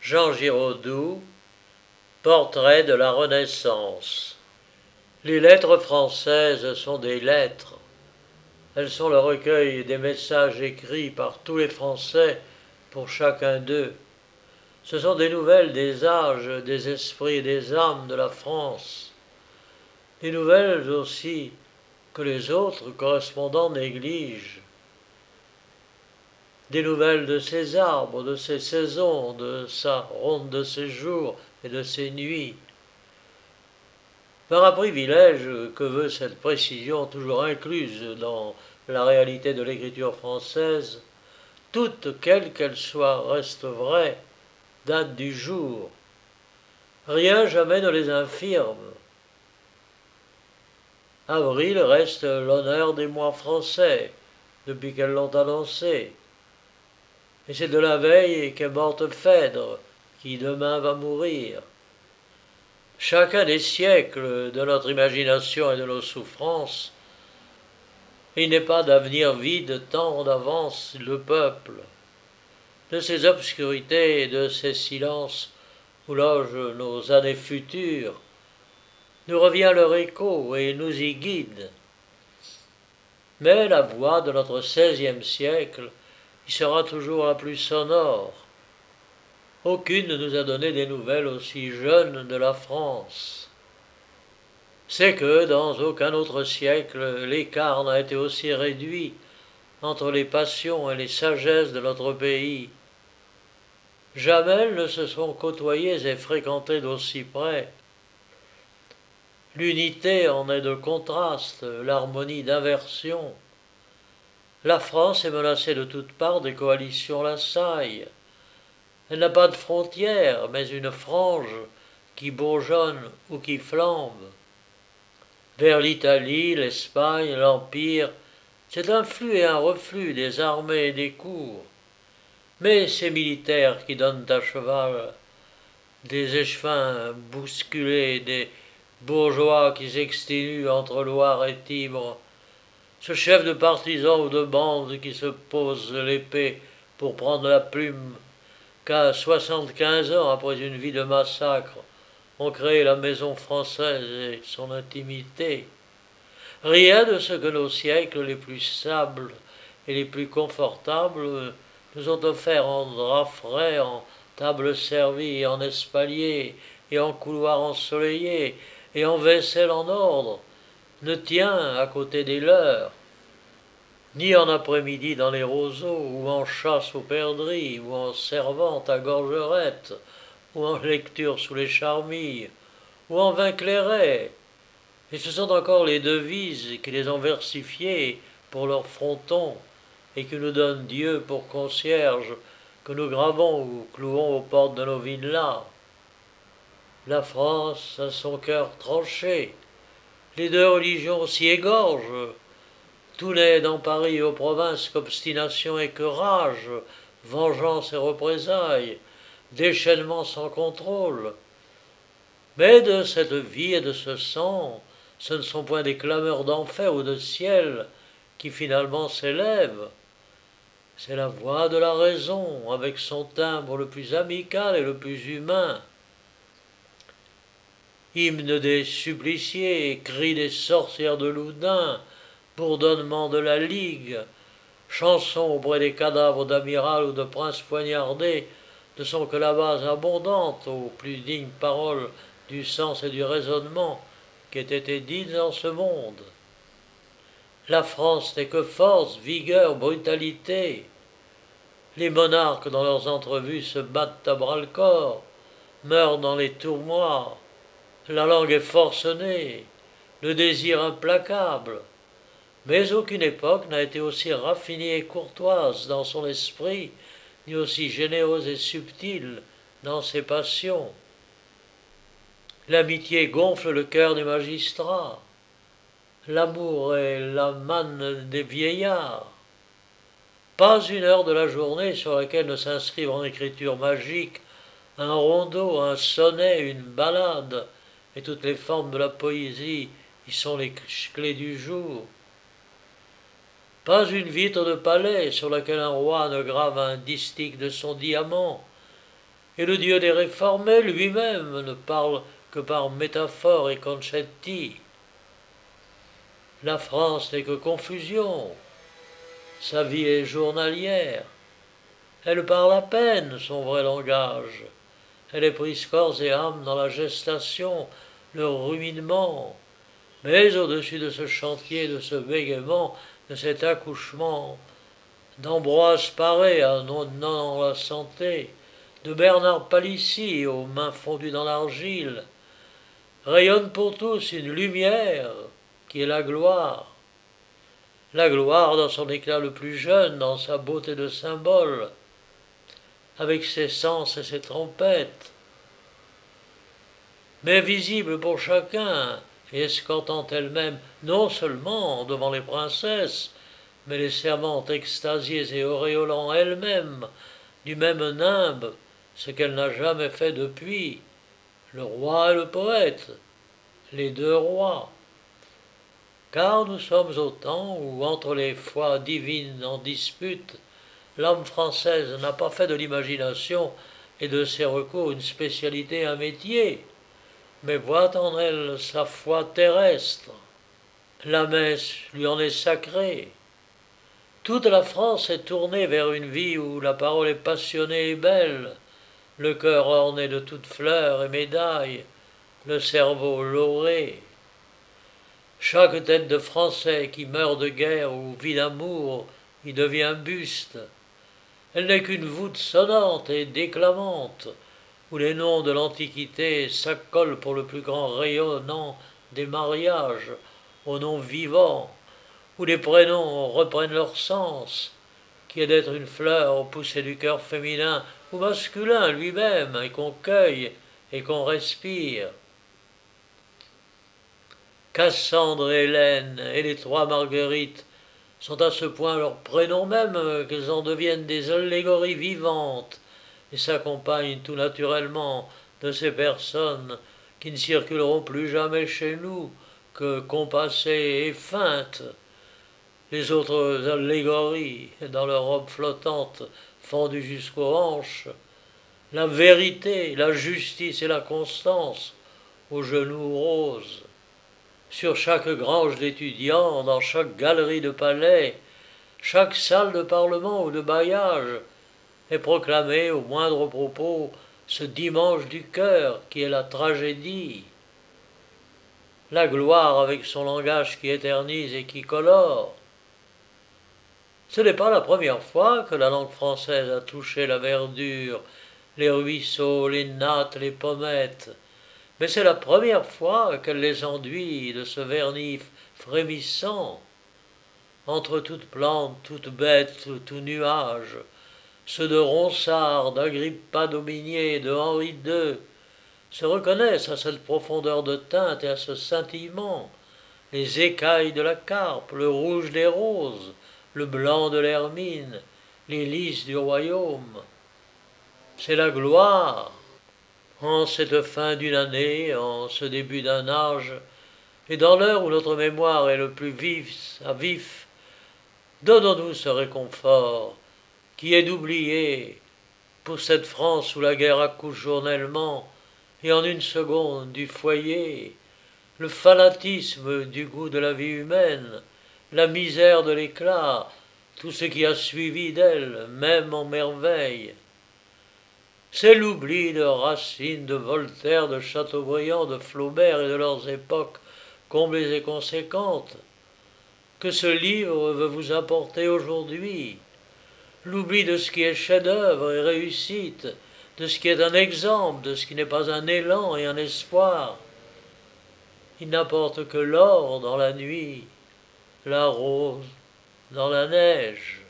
Jean Giraudoux, Portrait de la Renaissance. Les lettres françaises sont des lettres. Elles sont le recueil des messages écrits par tous les Français pour chacun d'eux. Ce sont des nouvelles des âges, des esprits et des âmes de la France. Des nouvelles aussi que les autres correspondants négligent. Des nouvelles de ses arbres, de ses saisons, de sa ronde de ses jours et de ses nuits. Par un privilège que veut cette précision toujours incluse dans la réalité de l'écriture française, toute, quelle qu'elle soit, reste vraie, date du jour. Rien jamais ne les infirme. Avril reste l'honneur des mois français, depuis qu'elles l'ont annoncé. Et c'est de la veille qu'est morte Phèdre, qui demain va mourir. Chacun des siècles de notre imagination et de nos souffrances, il n'est pas d'avenir vide tant d'avance le peuple. De ces obscurités et de ces silences où logent nos années futures, nous revient leur écho et nous y guide. Mais la voix de notre XVIe siècle y sera toujours la plus sonore. Aucune ne nous a donné des nouvelles aussi jeunes de la France. C'est que dans aucun autre siècle l'écart n'a été aussi réduit entre les passions et les sagesses de notre pays. Jamais elles ne se sont côtoyées et fréquentées d'aussi près. L'unité en est de contraste, l'harmonie d'inversion. La France est menacée de toutes parts, des coalitions l'assaillent. Elle n'a pas de frontières, mais une frange qui bourgeonne ou qui flambe. Vers l'Italie, l'Espagne, l'Empire, c'est un flux et un reflux des armées et des cours. Mais ces militaires qui donnent à cheval, des échevins bousculés, des bourgeois qui s'exténuent entre Loire et Tibre, ce chef de partisan ou de bande qui se pose l'épée pour prendre la plume, qu'à 75 ans après une vie de massacre, ont créé la maison française et son intimité. Rien de ce que nos siècles les plus stables et les plus confortables nous ont offert en draps frais, en tables servies, en espaliers et en couloirs ensoleillés et en vaisselle en ordre, ne tient à côté des leurs, ni en après-midi dans les roseaux, ou en chasse aux perdrix, ou en servante à gorgerette, ou en lecture sous les charmilles, ou en vin clairet. Et ce sont encore les devises qui les ont versifiées pour leur fronton, et que nous donne Dieu pour concierge, que nous gravons ou clouons aux portes de nos villas. La France a son cœur tranché. Les deux religions s'y égorgent. Tout n'est dans Paris et aux provinces qu'obstination et que rage, vengeance et représailles, déchaînement sans contrôle. Mais de cette vie et de ce sang, ce ne sont point des clameurs d'enfer ou de ciel qui finalement s'élèvent. C'est la voix de la raison, avec son timbre le plus amical et le plus humain. Hymne des suppliciés, cri des sorcières de Loudun, bourdonnement de la Ligue, chanson auprès des cadavres d'amiral ou de princes poignardés, ne sont que la base abondante aux plus dignes paroles du sens et du raisonnement qui aient été dites dans ce monde. La France n'est que force, vigueur, brutalité. Les monarques dans leurs entrevues se battent à bras-le-corps, meurent dans les tournois. La langue est forcenée, le désir implacable. Mais aucune époque n'a été aussi raffinée et courtoise dans son esprit, ni aussi généreuse et subtile dans ses passions. L'amitié gonfle le cœur des magistrats. L'amour est la manne des vieillards. Pas une heure de la journée sur laquelle ne s'inscrivent en écriture magique un rondeau, un sonnet, une ballade, et toutes les formes de la poésie y sont les clés du jour. Pas une vitre de palais sur laquelle un roi ne grave un distique de son diamant, et le Dieu des réformés lui-même ne parle que par métaphore et concetti. La France n'est que confusion, sa vie est journalière, elle parle à peine son vrai langage, elle est prise corps et âme dans la gestation, le ruminement, mais au-dessus de ce chantier, de ce bégaiement, de cet accouchement, d'Ambroise Paré annonçant la santé, de Bernard Palissy aux mains fondues dans l'argile, rayonne pour tous une lumière qui est la gloire. La gloire dans son éclat le plus jeune, dans sa beauté de symbole, avec ses sens et ses trompettes, mais visible pour chacun, et escortant elle-même non seulement devant les princesses, mais les servantes extasiées et auréolant elles-mêmes du même nimbe, ce qu'elle n'a jamais fait depuis, le roi et le poète, les deux rois. Car nous sommes au temps où, entre les foi divines en dispute, l'âme française n'a pas fait de l'imagination et de ses recours une spécialité, un métier, mais voit en elle sa foi terrestre. La messe lui en est sacrée. Toute la France est tournée vers une vie où la parole est passionnée et belle, le cœur orné de toutes fleurs et médailles, le cerveau lauré. Chaque tête de Français qui meurt de guerre ou vit d'amour y devient buste. Elle n'est qu'une voûte sonnante et déclamante, où les noms de l'Antiquité s'accolent pour le plus grand rayonnant des mariages, aux noms vivants, où les prénoms reprennent leur sens, qui est d'être une fleur poussée du cœur féminin ou masculin lui-même, et qu'on cueille et qu'on respire. Cassandre et Hélène et les trois Marguerites sont à ce point leurs prénoms même qu'elles en deviennent des allégories vivantes et s'accompagnent tout naturellement de ces personnes qui ne circuleront plus jamais chez nous que compassées et feintes. Les autres allégories, dans leurs robes flottantes fendues jusqu'aux hanches, la vérité, la justice et la constance aux genoux roses. Sur chaque grange d'étudiants, dans chaque galerie de palais, chaque salle de parlement ou de bailliage, est proclamé au moindre propos ce dimanche du cœur qui est la tragédie. La gloire avec son langage qui éternise et qui colore. Ce n'est pas la première fois que la langue française a touché la verdure, les ruisseaux, les nattes, les pommettes, mais c'est la première fois qu'elle les enduit de ce vernis frémissant. Entre toute plante, toute bête, tout nuage, ceux de Ronsard, d'Agrippa d'Aubigné, de Henri II, se reconnaissent à cette profondeur de teinte et à ce scintillement, les écailles de la carpe, le rouge des roses, le blanc de l'hermine, les lys du royaume. C'est la gloire. En cette fin d'une année, en ce début d'un âge, et dans l'heure où notre mémoire est le plus vif, donnons-nous ce réconfort qui est d'oublier, pour cette France où la guerre accouche journellement, et en une seconde du foyer, le fanatisme du goût de la vie humaine, la misère de l'éclat, tout ce qui a suivi d'elle, même en merveille. C'est l'oubli de Racine, de Voltaire, de Chateaubriand, de Flaubert et de leurs époques comblées et conséquentes que ce livre veut vous apporter aujourd'hui. L'oubli de ce qui est chef-d'œuvre et réussite, de ce qui est un exemple, de ce qui n'est pas un élan et un espoir. Il n'apporte que l'or dans la nuit, la rose dans la neige.